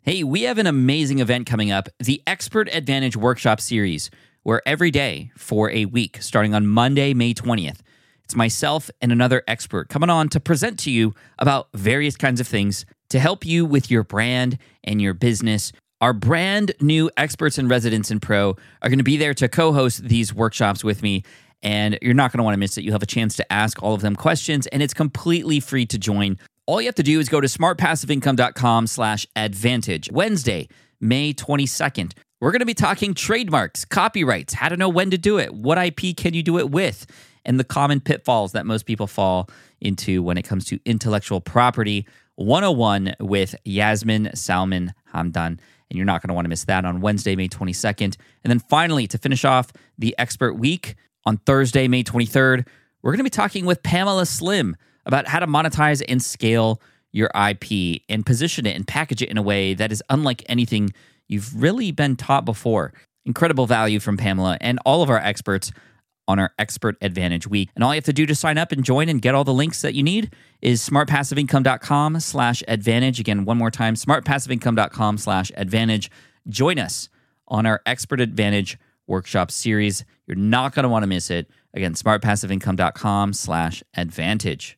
Hey, we have an amazing event coming up, the Expert Advantage Workshop Series, where every day for a week, starting on Monday, May 20th, it's myself and another expert coming on to present to you about various kinds of things to help you with your brand and your business. Our brand new experts and residents in Pro are going to be there to co-host these workshops with me, and you're not going to want to miss it. You'll have a chance to ask all of them questions, and it's completely free to join. All you have to do is go to smartpassiveincome.com/advantage. Wednesday, May 22nd. We're going to be talking trademarks, copyrights, how to know when to do it, what IP can you do it with, and the common pitfalls that most people fall into when it comes to intellectual property 101 with Yasmin Salman Hamdan. And you're not going to want to miss that on Wednesday, May 22nd. And then finally, to finish off the Expert Week, on Thursday, May 23rd, we're going to be talking with Pamela Slim about how to monetize and scale your IP and position it and package it in a way that is unlike anything you've really been taught before. Incredible value from Pamela and all of our experts on our Expert Advantage Week. And all you have to do to sign up and join and get all the links that you need is smartpassiveincome.com/advantage. Again, one more time, smartpassiveincome.com/advantage. Join us on our Expert Advantage Workshop Series. You're not going to want to miss it. Again, smartpassiveincome.com/advantage.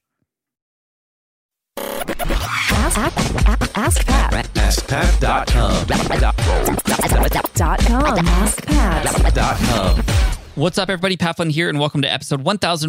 AskPat. AskPat.com. What's up, everybody? Pat Flynn here, and welcome to episode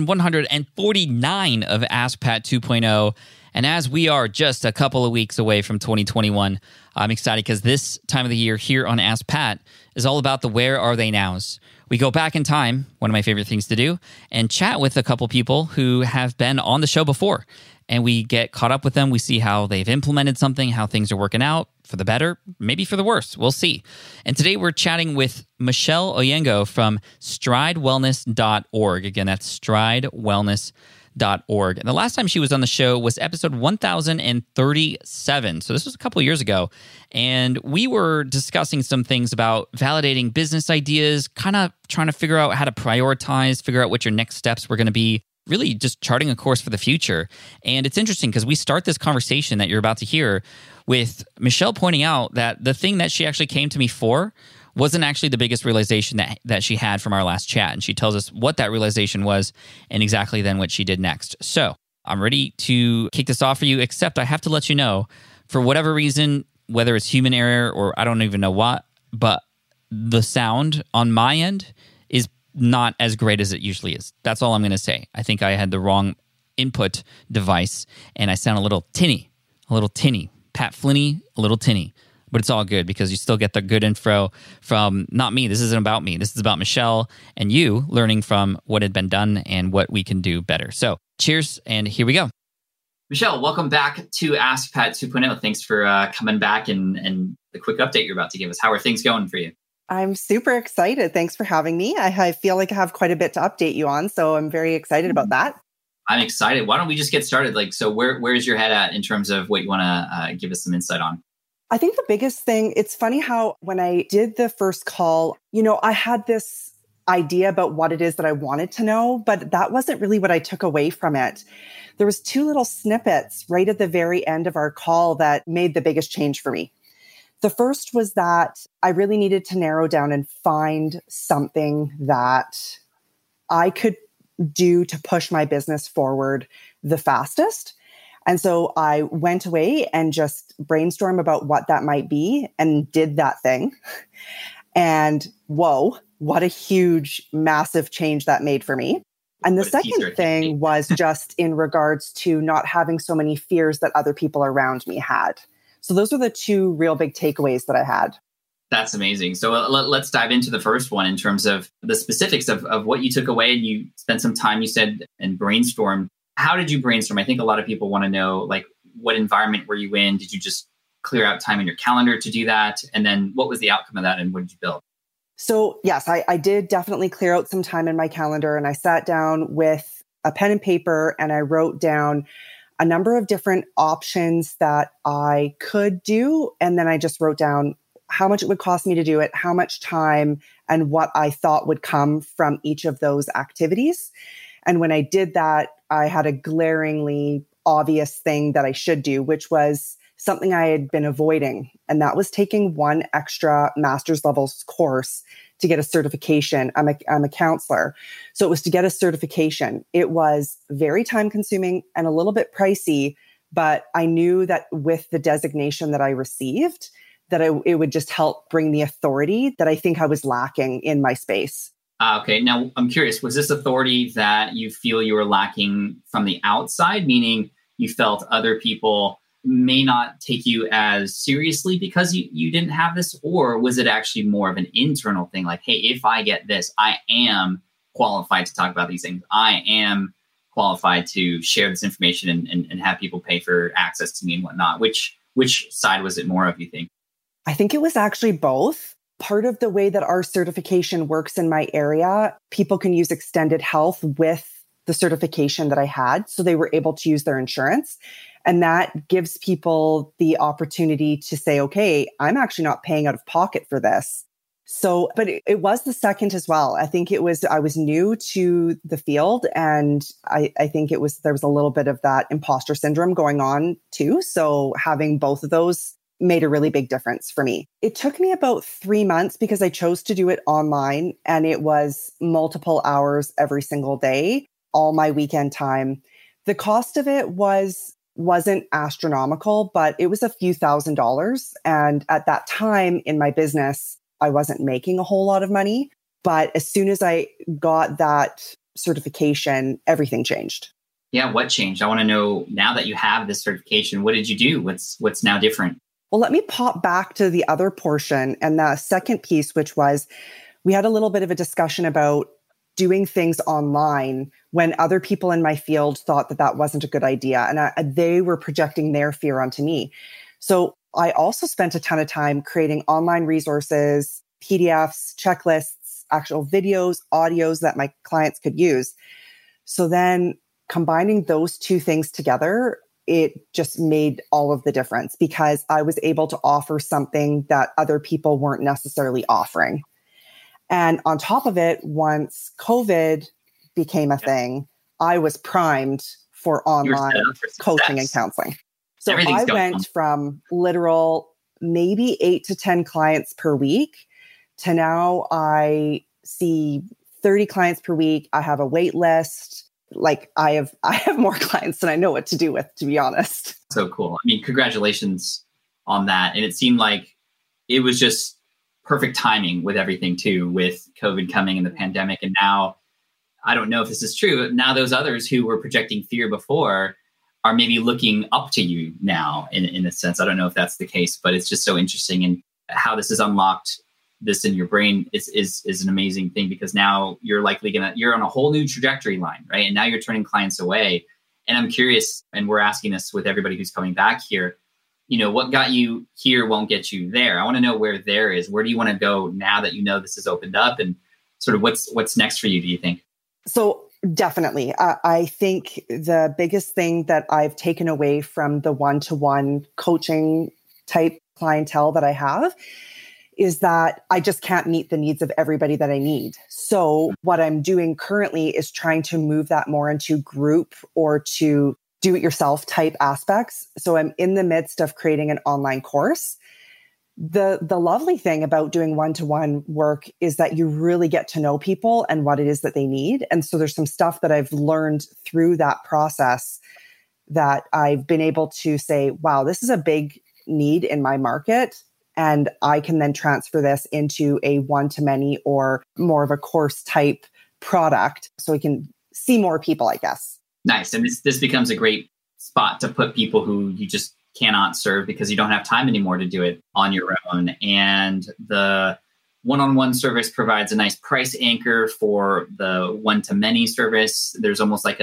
1149 of Ask Pat 2.0. And as we are just a couple of weeks away from 2021, I'm excited because this time of the year here on Ask Pat is all about the where are they nows. We go back in time, one of my favorite things to do, and chat with a couple people who have been on the show before. And we get caught up with them. We see how they've implemented something, how things are working out for the better, maybe for the worse. We'll see. And today we're chatting with Michelle Oyengo from stridewellness.org. Again, that's stridewellness.org. And the last time she was on the show was episode 1037. So this was a couple years ago. And we were discussing some things about validating business ideas, kind of trying to figure out how to prioritize, figure out what your next steps were going to be, really just charting a course for the future. And it's interesting because we start this conversation that you're about to hear with Michelle pointing out that the thing that she actually came to me for wasn't actually the biggest realization that she had from our last chat. And she tells us what that realization was and exactly then what she did next. So I'm ready to kick this off for you, except I have to let you know, for whatever reason, whether it's human error or I don't even know what, but the sound on my end is not as great as it usually is. That's all I'm going to say. I think I had the wrong input device and I sound a little tinny. Pat Flinney, a little tinny. But it's all good because you still get the good info from not me. This isn't about me. This is about Michelle and you learning from what had been done and what we can do better. So cheers, and here we go. Michelle, welcome back to Ask Pat 2.0. Thanks for coming back and the quick update you're about to give us. How are things going for you? I'm super excited. Thanks for having me. I feel like I have quite a bit to update you on, so I'm very excited about that. I'm excited. Why don't we just get started? So where's your head at in terms of what you want to give us some insight on? I think the biggest thing, it's funny how when I did the first call, I had this idea about what it is that I wanted to know, but that wasn't really what I took away from it. There was two little snippets right at the very end of our call that made the biggest change for me. The first was that I really needed to narrow down and find something that I could do to push my business forward the fastest. And so I went away and just brainstormed about what that might be and did that thing. And whoa, what a huge, massive change that made for me. And the second thing was just in regards to not having so many fears that other people around me had. So those are the two real big takeaways that I had. That's amazing. So let's dive into the first one in terms of the specifics of what you took away. And you spent some time, you said, and brainstormed. How did you brainstorm? I think a lot of people want to know, what environment were you in? Did you just clear out time in your calendar to do that? And then what was the outcome of that and what did you build? So yes, I did definitely clear out some time in my calendar, and I sat down with a pen and paper and I wrote down a number of different options that I could do. And then I just wrote down how much it would cost me to do it, how much time, and what I thought would come from each of those activities. And when I did that, I had a glaringly obvious thing that I should do, which was something I had been avoiding. And that was taking one extra master's level course to get a certification. I'm a counselor. So it was to get a certification. It was very time consuming and a little bit pricey, but I knew that with the designation that I received, that it would just help bring the authority that I think I was lacking in my space. Okay. Now, I'm curious, was this authority that you feel you were lacking from the outside, meaning you felt other people may not take you as seriously because you didn't have this? Or was it actually more of an internal thing? Like, hey, if I get this, I am qualified to talk about these things. I am qualified to share this information and have people pay for access to me and whatnot. Which side was it more of, you think? I think it was actually both. Part of the way that our certification works in my area, people can use extended health with the certification that I had. So they were able to use their insurance. And that gives people the opportunity to say, okay, I'm actually not paying out of pocket for this. So, but it was the second as well. I think I was new to the field, and I think there was a little bit of that imposter syndrome going on too. So having both of those made a really big difference for me. It took me about 3 months because I chose to do it online, and it was multiple hours every single day, all my weekend time. The cost of it wasn't astronomical, but it was a few $1,000s. And at that time in my business, I wasn't making a whole lot of money. But as soon as I got that certification, everything changed. Yeah, what changed? I want to know, now that you have this certification, what did you do? What's now different? Well, let me pop back to the other portion and the second piece, which was we had a little bit of a discussion about doing things online when other people in my field thought that wasn't a good idea. And they were projecting their fear onto me. So I also spent a ton of time creating online resources, PDFs, checklists, actual videos, audios that my clients could use. So then combining those two things together, it just made all of the difference because I was able to offer something that other people weren't necessarily offering. And on top of it, once COVID became a thing, I was primed for online coaching and counseling. So I went from literal maybe 8 to 10 clients per week to now I see 30 clients per week. I have a wait list. Like I have more clients than I know what to do with, to be honest. So cool. I mean, congratulations on that. And it seemed like it was just perfect timing with everything too, with COVID coming and the pandemic. And now, I don't know if this is true, now those others who were projecting fear before are maybe looking up to you now in a sense. I don't know if that's the case, but it's just so interesting. And how this has unlocked this in your brain is an amazing thing, because now you're likely you're on a whole new trajectory line, right? And now you're turning clients away. And I'm curious, and we're asking this with everybody who's coming back here, what got you here won't get you there. I want to know where there is. Where do you want to go now that you know this has opened up, and sort of what's next for you, do you think? So definitely. I think the biggest thing that I've taken away from the one-to-one coaching type clientele that I have is that I just can't meet the needs of everybody that I need. So what I'm doing currently is trying to move that more into group or to do-it-yourself type aspects. So I'm in the midst of creating an online course. The lovely thing about doing one-to-one work is that you really get to know people and what it is that they need. And so there's some stuff that I've learned through that process that I've been able to say, wow, this is a big need in my market. And I can then transfer this into a one-to-many or more of a course type product so we can see more people, I guess. Nice. And this becomes a great spot to put people who you just cannot serve because you don't have time anymore to do it on your own. And the one-on-one service provides a nice price anchor for the one-to-many service. There's almost like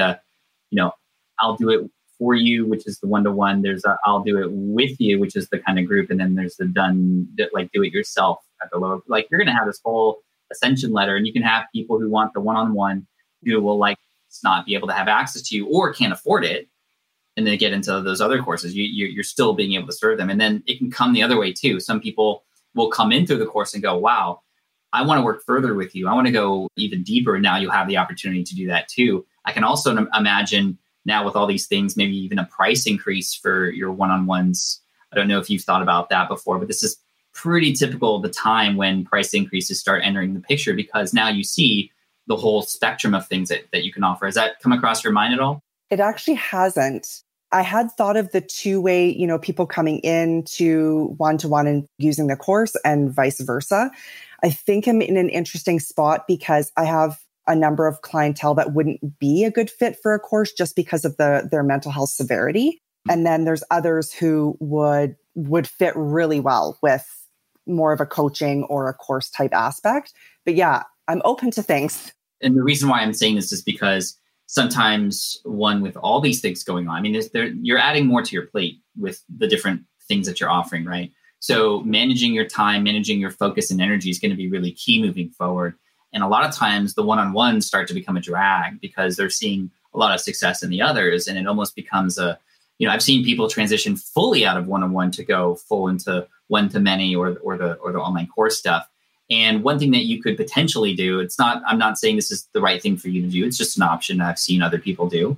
I'll do it for you, which is the one-to-one. There's I'll do it with you, which is the kind of group. And then there's the do it yourself at the lower, like you're going to have this whole ascension ladder, and you can have people who want the one-on-one who will not be able to have access to you or can't afford it. And then get into those other courses, you're still being able to serve them. And then it can come the other way too. Some people will come in through the course and go, wow, I want to work further with you. I want to go even deeper. Now you'll have the opportunity to do that too. I can also imagine now with all these things, maybe even a price increase for your one-on-ones I don't know if you've thought about that before, but this is pretty typical of the time when price increases start entering the picture, because now you see the whole spectrum of things that you can offer. Has that come across your mind at all? It actually hasn't. I had thought of the two-way, people coming in to one-to-one and using the course and vice versa. I think I'm in an interesting spot because I have a number of clientele that wouldn't be a good fit for a course just because of their mental health severity. And then there's others who would fit really well with more of a coaching or a course type aspect. But yeah, I'm open to things. And the reason why I'm saying this is because sometimes with all these things going on, I mean, you're adding more to your plate with the different things that you're offering, right? So managing your time, managing your focus and energy is going to be really key moving forward. And a lot of times the one-on-ones start to become a drag because they're seeing a lot of success in the others. And it almost becomes I've seen people transition fully out of one-on-one to go full into one-to-many or the online course stuff. And one thing that you could potentially do, I'm not saying this is the right thing for you to do. It's just an option I've seen other people do.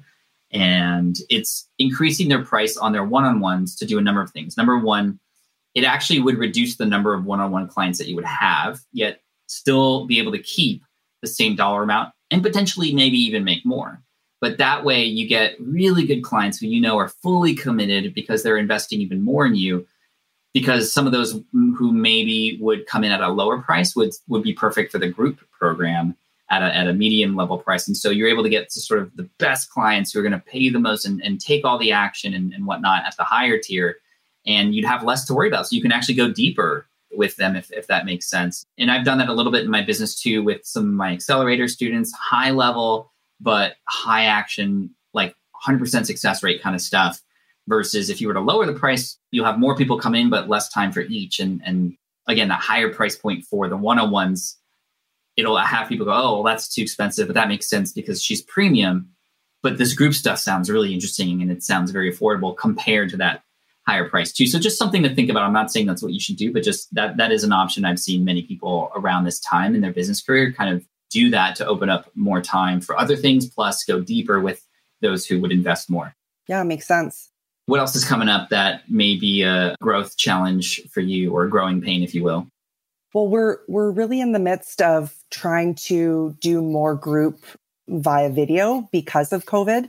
And it's increasing their price on their one-on-ones to do a number of things. Number one, it actually would reduce the number of one-on-one clients that you would have, yet still be able to keep the same dollar amount and potentially maybe even make more. But that way you get really good clients who are fully committed because they're investing even more in you. Because some of those who maybe would come in at a lower price would be perfect for the group program at a medium level price. And so you're able to get to sort of the best clients who are going to pay you the most and take all the action and whatnot at the higher tier. And you'd have less to worry about. So you can actually go deeper with them if that makes sense. And I've done that a little bit in my business too with some of my accelerator students, high level, but high action, like 100% success rate kind of stuff. Versus if you were to lower the price, you'll have more people come in, but less time for each. And again, that higher price point for the one-on-ones, it'll have people go, oh, well, that's too expensive, but that makes sense because she's premium. But this group stuff sounds really interesting and it sounds very affordable compared to that higher price too. So just something to think about. I'm not saying that's what you should do, but just that is an option. I've seen many people around this time in their business career kind of do that to open up more time for other things, plus go deeper with those who would invest more. Yeah, it makes sense. What else is coming up that may be a growth challenge for you or a growing pain, if you will? Well, we're really in the midst of trying to do more group via video because of COVID.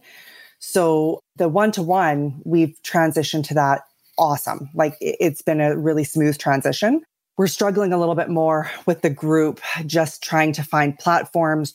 So the one-to-one, we've transitioned to that. Awesome. Like it's been a really smooth transition. We're struggling a little bit more with the group, just trying to find platforms,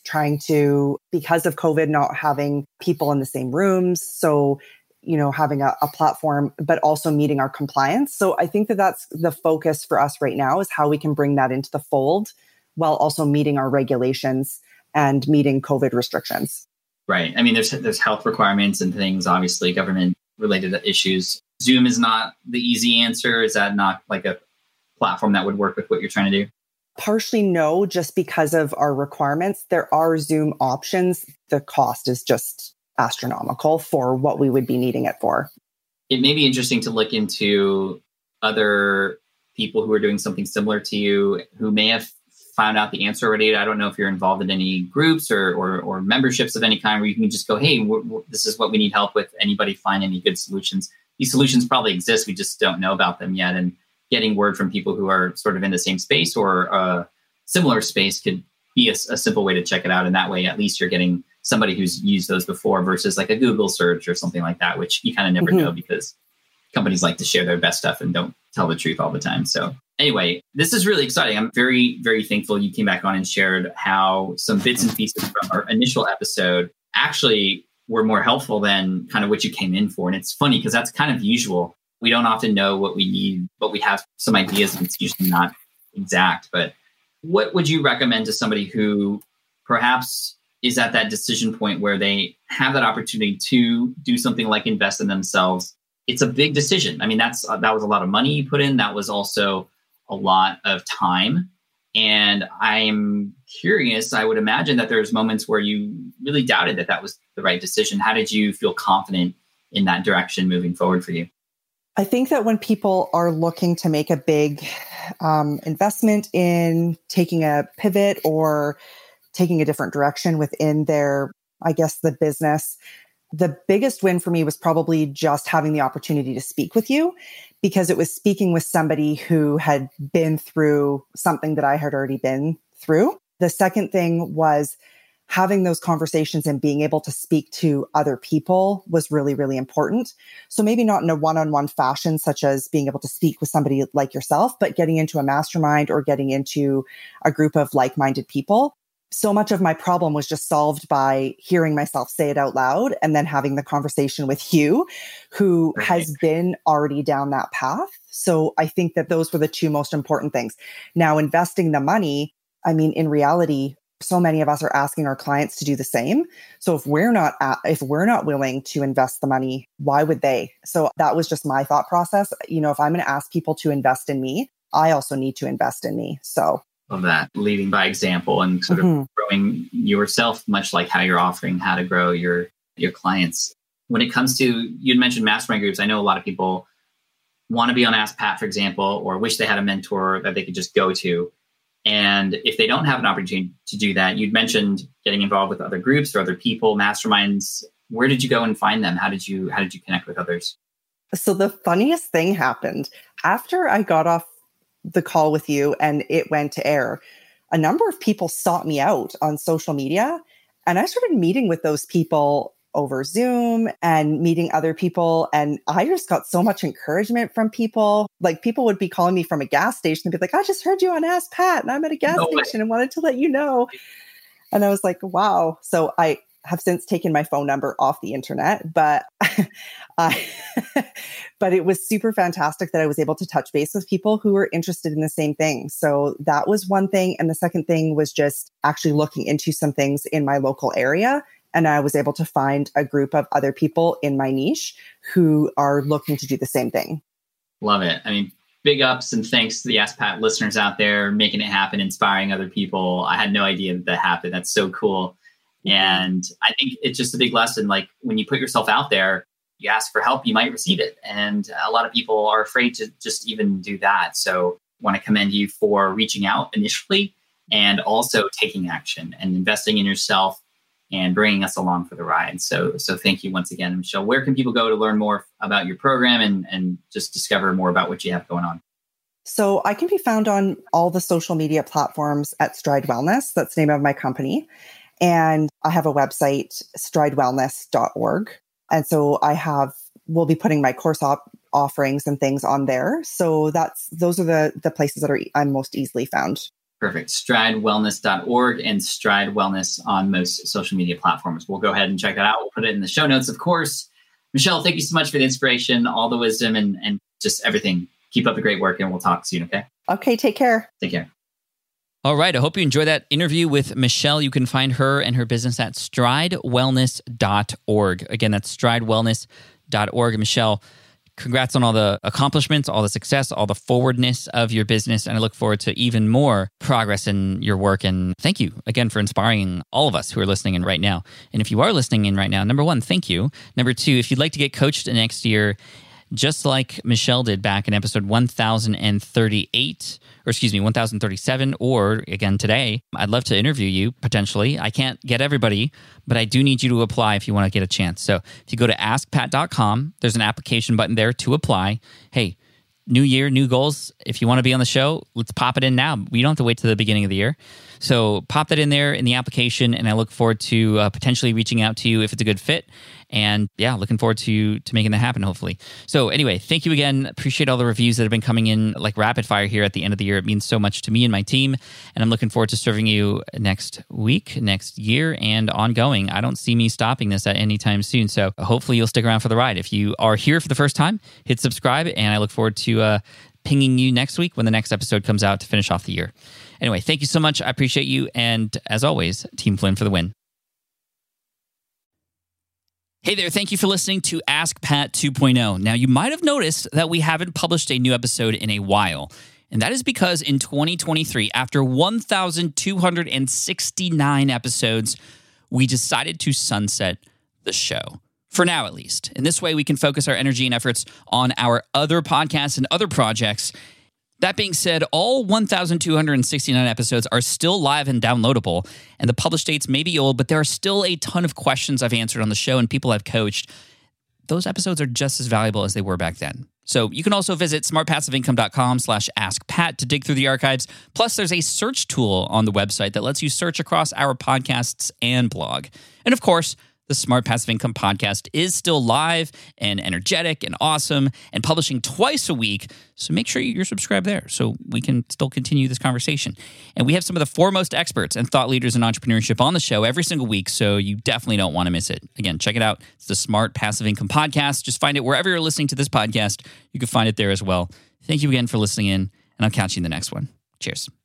because of COVID, not having people in the same rooms. So having a platform, but also meeting our compliance. So I think that's the focus for us right now is how we can bring that into the fold while also meeting our regulations and meeting COVID restrictions. Right. I mean, there's health requirements and things, obviously government related issues. Zoom is not the easy answer. Is that not like a platform that would work with what you're trying to do? Partially no, just because of our requirements. There are Zoom options. The cost is just astronomical for what we would be needing it for. It may be interesting to look into other people who are doing something similar to you who may have found out the answer already. I don't know if you're involved in any groups or memberships of any kind where you can just go, hey, this is what we need help with. Anybody find any good solutions? These solutions probably exist. We just don't know about them yet. And getting word from people who are sort of in the same space or a similar space could be a simple way to check it out. And that way, at least you're getting somebody who's used those before versus like a Google search or something like that, which you kind of never know because companies like to share their best stuff and don't tell the truth all the time. So anyway, this is really exciting. I'm very, very thankful you came back on and shared how some bits and pieces from our initial episode actually were more helpful than kind of what you came in for. And it's funny because that's kind of usual. We don't often know what we need, but we have some ideas and it's usually not exact. But what would you recommend to somebody who perhaps is at that decision point where they have that opportunity to do something like invest in themselves? It's a big decision. I mean, that was a lot of money you put in. That was also a lot of time. And I'm curious, I would imagine that there's moments where you really doubted that was the right decision. How did you feel confident in that direction moving forward for you? I think that when people are looking to make a big investment in taking a pivot or taking a different direction within their, I guess, the business, the biggest win for me was probably just having the opportunity to speak with you because it was speaking with somebody who had been through something that I had already been through. The second thing was having those conversations and being able to speak to other people was really, really important. So maybe not in a one-on-one fashion, such as being able to speak with somebody like yourself, but getting into a mastermind or getting into a group of like-minded people. So much of my problem was just solved by hearing myself say it out loud and then having the conversation with Hugh, who has been already down that path. So I think that those were the two most important things. Now, investing the money, I mean, in reality, so many of us are asking our clients to do the same. So if we're not willing to invest the money, why would they? So that was just my thought process. You know, if I'm going to ask people to invest in me, I also need to invest in me. So love that, leading by example and sort of growing yourself, much like how you're offering how to grow your clients. When it comes to, you'd mentioned mastermind groups. I know a lot of people want to be on Ask Pat, for example, or wish they had a mentor that they could just go to. And if they don't have an opportunity to do that, you'd mentioned getting involved with other groups or other people, masterminds. Where did you go and find them? How did you connect with others? So the funniest thing happened after I got off the call with you and it went to air. A number of people sought me out on social media, and I started meeting with those people over Zoom and meeting other people. And I just got so much encouragement from people. Like, people would be calling me from a gas station and be like, I just heard you on Ask Pat and I'm at a gas station and wanted to let you know. And I was like, wow. So I have since taken my phone number off the internet, but but it was super fantastic that I was able to touch base with people who were interested in the same thing. So that was one thing. And the second thing was just actually looking into some things in my local area. And I was able to find a group of other people in my niche who are looking to do the same thing. Love it. I mean, big ups and thanks to the Ask Pat listeners out there, making it happen, inspiring other people. I had no idea that happened. That's so cool. And I think it's just a big lesson. Like, when you put yourself out there, you ask for help, you might receive it. And a lot of people are afraid to just even do that. So I want to commend you for reaching out initially and also taking action and investing in yourself and bringing us along for the ride. So thank you once again, Michelle. Where can people go to learn more about your program and just discover more about what you have going on? So I can be found on all the social media platforms at Stride Wellness. That's the name of my company. And I have a website, stridewellness.org. And so we'll be putting my course offerings and things on there. So those are the places that I'm most easily found. Perfect. stridewellness.org and Stride Wellness on most social media platforms. We'll go ahead and check that out. We'll put it in the show notes, of course. Michelle, thank you so much for the inspiration, all the wisdom, and just everything. Keep up the great work, and we'll talk soon, okay? Okay, take care. Take care. All right. I hope you enjoyed that interview with Michelle. You can find her and her business at stridewellness.org. Again, that's stridewellness.org. Michelle, congrats on all the accomplishments, all the success, all the forwardness of your business. And I look forward to even more progress in your work. And thank you again for inspiring all of us who are listening in right now. And if you are listening in right now, number one, thank you. Number two, if you'd like to get coached next year, just like Michelle did back in episode 1037, or again today, I'd love to interview you potentially. I can't get everybody, but I do need you to apply if you want to get a chance. So if you go to askpat.com, there's an application button there to apply. Hey, new year, new goals. If you want to be on the show, let's pop it in now. We don't have to wait to the beginning of the year. So pop that in there in the application, and I look forward to potentially reaching out to you if it's a good fit. And yeah, looking forward to making that happen, hopefully. So anyway, thank you again. Appreciate all the reviews that have been coming in like rapid fire here at the end of the year. It means so much to me and my team. And I'm looking forward to serving you next week, next year, and ongoing. I don't see me stopping this at any time soon. So hopefully you'll stick around for the ride. If you are here for the first time, hit subscribe. And I look forward to pinging you next week when the next episode comes out to finish off the year. Anyway, thank you so much. I appreciate you. And as always, Team Flynn for the win. Hey there, thank you for listening to Ask Pat 2.0. Now, you might have noticed that we haven't published a new episode in a while. And that is because in 2023, after 1,269 episodes, we decided to sunset the show. For now, at least. In this way, we can focus our energy and efforts on our other podcasts and other projects. That being said, all 1,269 episodes are still live and downloadable, and the published dates may be old, but there are still a ton of questions I've answered on the show and people I've coached. Those episodes are just as valuable as they were back then. So you can also visit smartpassiveincome.com/askpat to dig through the archives. Plus, there's a search tool on the website that lets you search across our podcasts and blog. And of course, the Smart Passive Income podcast is still live and energetic and awesome and publishing twice a week. So make sure you're subscribed there so we can still continue this conversation. And we have some of the foremost experts and thought leaders in entrepreneurship on the show every single week, so you definitely don't want to miss it. Again, check it out. It's the Smart Passive Income podcast. Just find it wherever you're listening to this podcast. You can find it there as well. Thank you again for listening in, and I'll catch you in the next one. Cheers.